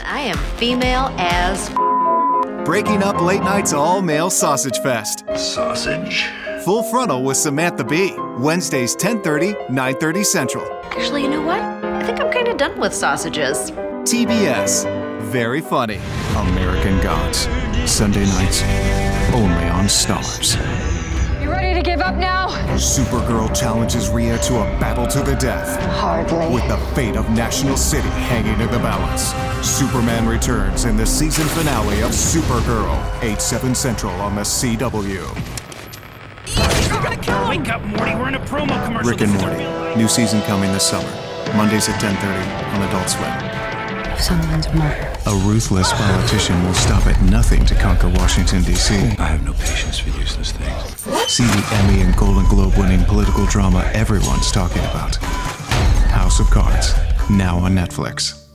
I am female as Breaking up late night's all-male sausage fest. Sausage? Full Frontal with Samantha Bee. Wednesdays 10:30, 9:30 Central. Actually, you know what? I think I'm kind of done with sausages. TBS. Very funny. American Gods. Sunday nights, only on Stars. You ready to give up now? Supergirl challenges Rhea to a battle to the death. Hardly. With the fate of National City hanging in the balance. Superman returns in the season finale of Supergirl. 8/7 Central on the CW. Wake up, Morty. We're in a promo commercial. Rick and Morty. New season coming this summer. Mondays at 10:30 on Adult Swim. Someone's murder. A ruthless politician will stop at nothing to conquer Washington, D.C. I have no patience for useless things. See the Emmy and Golden Globe winning political drama everyone's talking about. House of Cards, now on Netflix.